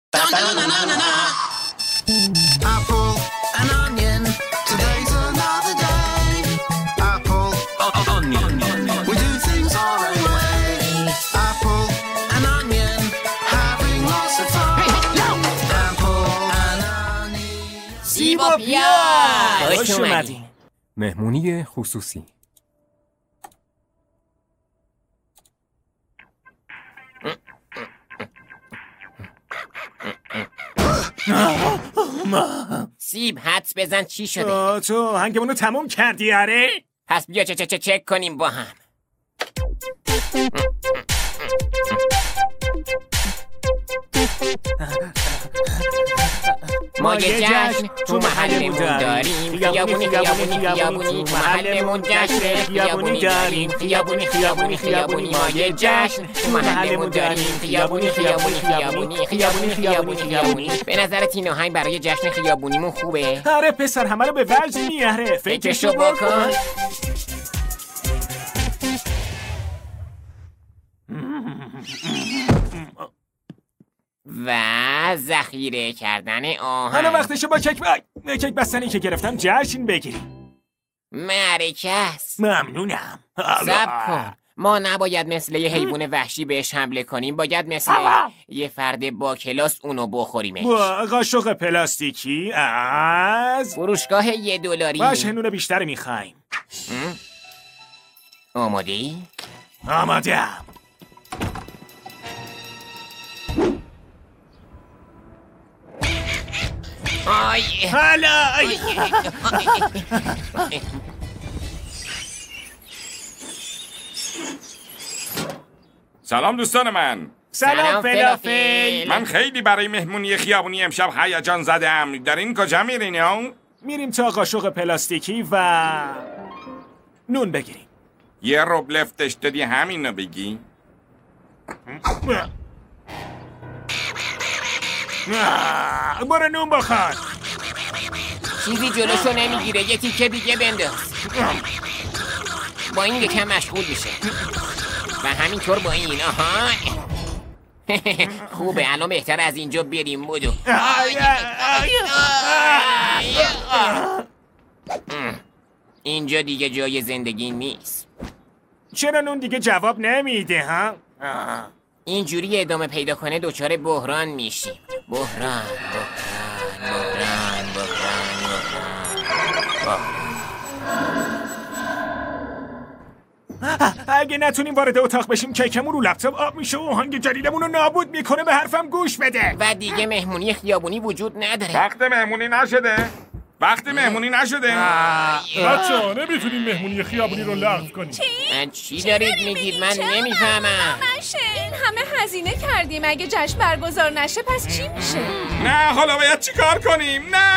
Apple and onion. Today's another day. Apple, onion. We do things our own way. Apple and onion. Having lots of fun. Apple and onion. سیب و پیاز. خوش اومدین. مهمونی خصوصی. سیب حدس بزن چی شده؟ تو هنگمونو تموم کردی آره؟ پس بیا چک کنیم با هم. ما یه جشن تو محلمون داریم، خیابونی تو محلمون جشن خیابونی داریم، خیابونی ما یه جشن تو محلمون داریم، خیابونی. به نظرت این آهنگ برای جشن خیابونیمون خوبه؟ آره پسر، همه رو به وجد میاره. فکرشو بکن. و ذخیره کردن آهن. حالا وقتشه با کیک بستنی که گرفتم جشن بگیریم. معرکه است. ممنونم. صبر کن، ما نباید مثل یه حیوان وحشی بهش حمله کنیم، باید مثل یه فرد با کلاس اونو بخوریمش. با قاشق پلاستیکی از فروشگاه $1. باشه، نون بیشتر میخوایم. آماده‌ای؟ آماده‌ام. حالا سلام دوستان من. سلام فلافل. من خیلی برای مهمونی خیابونی امشب هیجان زدم. دارین کجا میرین؟ میریم تا قاشق پلاستیکی و نون بگیریم. یه رب لفتش دادی همینو بگی؟ برو نون بخور. چیزی جلوشو نمیگیره، یه تیکه دیگه بنداز. با این یکم مشغول میشه و همینطور با این. آها خوبه، الان بهتر از اینجا بریم. بودو اینجا دیگه جای زندگی نیست. چرا نون دیگه جواب نمیده ها؟ اینجوری ادامه پیدا کنه دچار بحران میشیم. بحران. اگه نتونیم وارد اتاق بشیم کیکمون رو لپتاپ آب میشه و آهنگ جدیدمون رو نابود میکنه. به حرفم گوش بده. و دیگه مهمونی خیابونی وجود نداره. وقت مهمونی نشده. بچه‌ها نمیتونیم مهمونی خیابونی رو لغو کنیم. چی دارید میگید؟ من نمیفهمم. همه هزینه کردیم، اگه جشن برگزار نشه پس چی میشه؟ نه حالا باید چی کار کنیم؟ نه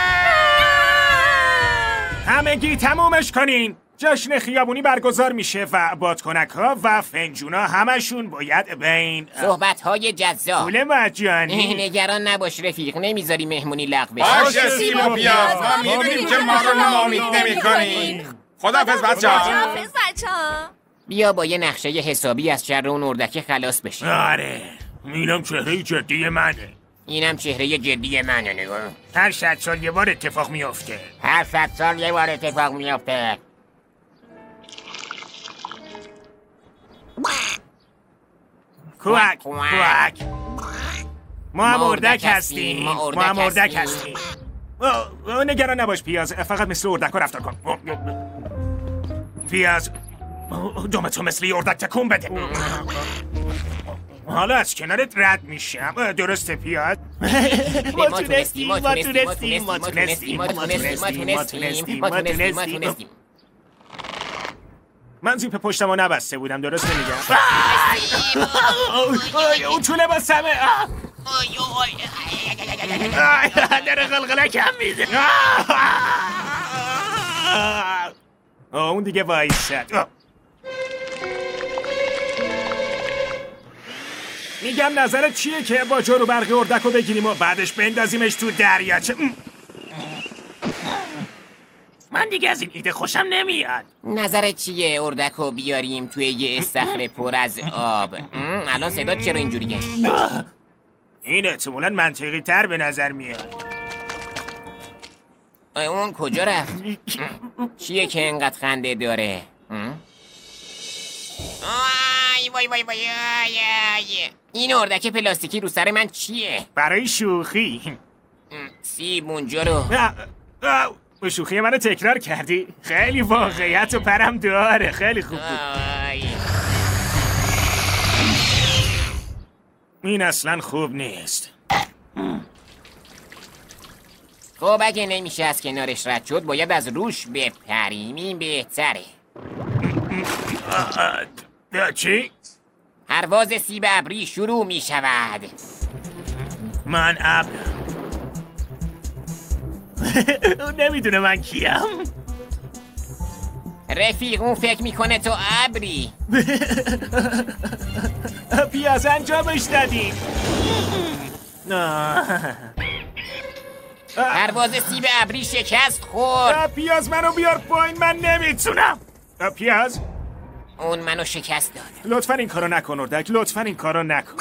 همگی تمومش کنین. جشن خیابونی برگزار میشه و بادکنک ها و فنجونا همشون باید بین صحبت های جذاب. پول مجانی. نگران نباش رفیق، نمیذاری مهمونی لغو بشه. باشه سیب و پیاز، ما میدونیم که ما رو ناامید نمی‌کنین. خداحافظ بچه‌ها. بیا با یه نقشه حسابی از شر اون اردک خلاص بشیم. آره، اینم چهره جدی منه. اینم چهره جدی منه. نگاه هر 100 سال یه بار اتفاق میفته. هر 100 سال یه بار اتفاق میفته. کوک. ما هم اردک هستیم. نگران نباش پیاز، فقط مثل اردک ها رفتار کن. پیاز دومتو مثل یه اردک تکون بده. حالا از کنارت رد میشم. درسته پیاز؟ ما تونستیم. من زیپ پشتمو نبسته بودم، درست نمیگم؟ اون تو لباسمه. داره قلقله کم میده. اون دیگه وایسد. میگم نظرت چیه که با جارو برقی اردک رو بگیریم و بعدش بندازیمش تو دریاچه؟ من دیگه از این ایده خوشم نمیاد. نظرت چیه اردک رو بیاریم توی یه استخر پر از آب؟ الان صدات چرا اینجوریه؟ این احتمالاً منطقی تر به نظر میاد. اون کجا رفت؟ چیه که انقدر خنده داره؟ آی وای وای وای آی. این اردک پلاستیکی رو سر من چیه؟ برای شوخی. سیب اونجا رو. به شوخی منو تکرار کردی؟ خیلی واقعیت و پرم داره. خیلی خوب بود. این اصلا خوب نیست. خب اگه نمیشه از کنارش رد شد باید از روش بپریم. این بهتره. چی؟ پرواز سیب ابری شروع می شود. من ابرم. اون نمیدونه من کیم. رفیق اون فکر میکنه تو ابری. پیاز انجامش دادیم. پرواز سیب ابری شکست خورد. پیاز منو بیار پایین، من نمیتونم. پیاز اون منو شکست داد. لطفا این کارو نکن اردک، لطفا این کارو نکن.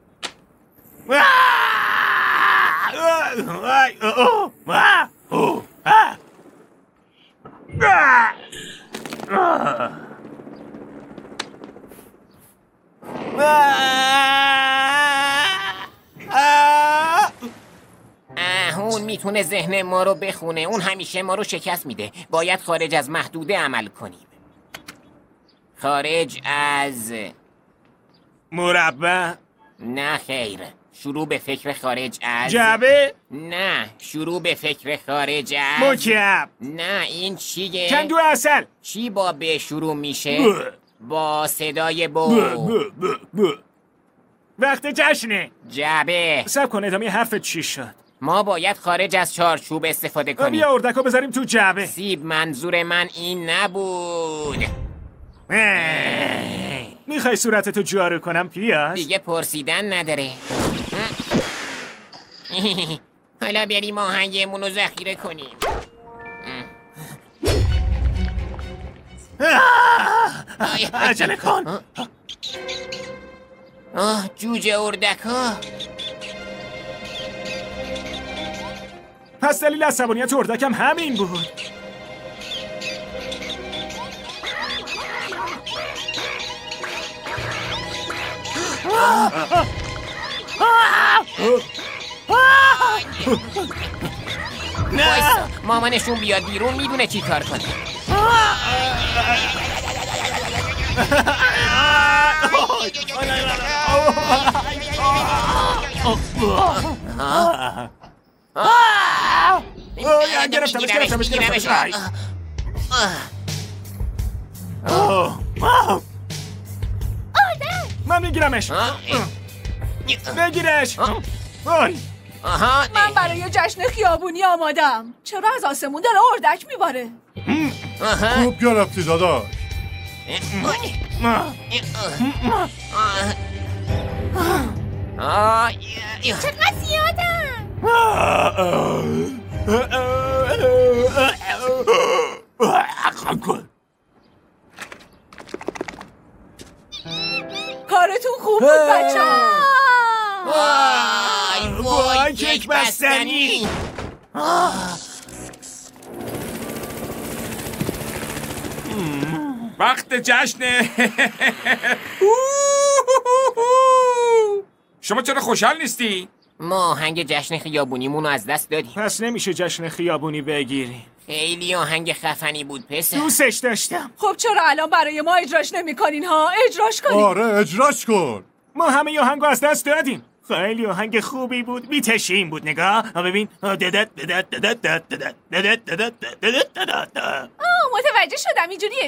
اون میتونه ذهن ما رو بخونه. اون همیشه ما رو شکست میده. باید خارج از محدوده عمل کنیم. خارج از مربع؟ نه خیر. شروع به فکر خارج از جعبه؟ نه. شروع به فکر خارج از مکعب؟ نه. این چیه؟ کندو اصل؟ چی با به شروع میشه؟ با صدای وقت جشنه. جعبه. صبر کن ادامه حرفت چی شد؟ ما باید خارج از چارچوب استفاده کنیم. بیا اردکو بذاریم تو جعبه. سیب منظور من این نبود. میخوای صورتتو جارو کنم پیاز؟ دیگه پرسیدن نداره. حالا بریم آهنگمون رو ذخیره کنیم. عجله کن. جوجه اردکا. پس دلیل عصبانیت اردکم همین بود. وایسا مامانشون بیاد بیرون میدونه چی کار کنه. گرفتمش. من میگیرمش. بگیرش. من برای جشن خیابونی آمادم. چرا از آسمون داره اردک میباره؟ خوب گرفتی داداش. چقدر زیادن؟ کارتون خوب بود بچه‌ها. وای کیک بستنی. وقت جشنه. شما چرا خوشحال نیستی؟ ما آهنگ جشن خیابونیمون رو از دست دادیم. پس نمیشه جشن خیابونی بگیری. خیلی آهنگ خفنی بود پسر. دوستش داشتم. خب چرا الان برای ما اجراش نمی‌کنین ها؟ اجراش کنین. آره اجراش کن. ما همه آهنگو از دست دادیم. خیلی آهنگ خوبی بود. بی‌تشین بود. نگاه ببین. متوجه شدم اینجوریه.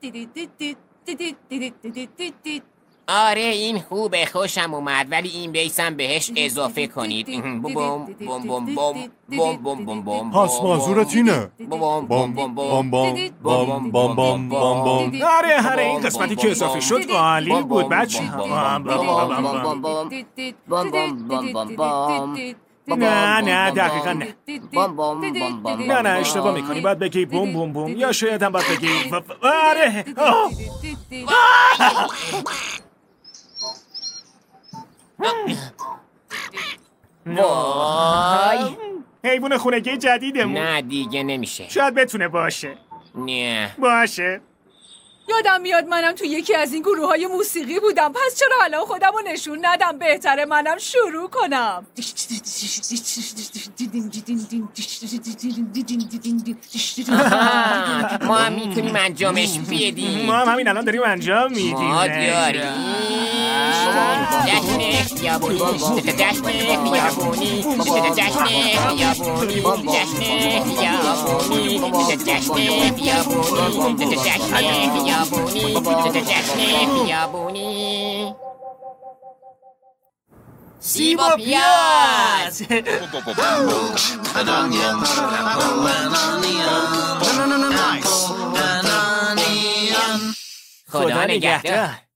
آره این خوبه، خوشم اومد، ولی این بیسم بهش اضافه کنید. بوم بوم بوم بوم بوم بوم بوم بوم. پس منظورت اینه؟ بوم بوم بوم بام بام بام بام بام بام بام. آره این قسمتی که اضافه شد عالی بود بچه. نه دقیقا نه. نه اشتباه میکنی. باید بگی بوم بوم بوم یا شاید هم باید بگی آره. وای حیوان خونگی جدیدمون. نه دیگه نمیشه. شاید بتونه باشه. نه باشه. یادم میاد منم تو یکی از این گروه‌های موسیقی بودم، پس چرا الان خودمو نشون ندم؟ بهتره منم شروع کنم. ما هم میتونیم انجامش بدیم. ما هم همین الان داریم انجام میدیم. ما داریم جشن خیابونی، جشن خیابونی، جشن خیابونی، جشن خیابونی، جشن خیابونی، جشن خیابونی. سیب و پیاز. An onion, apple and onion. Apple and onion. خدا نگهدار.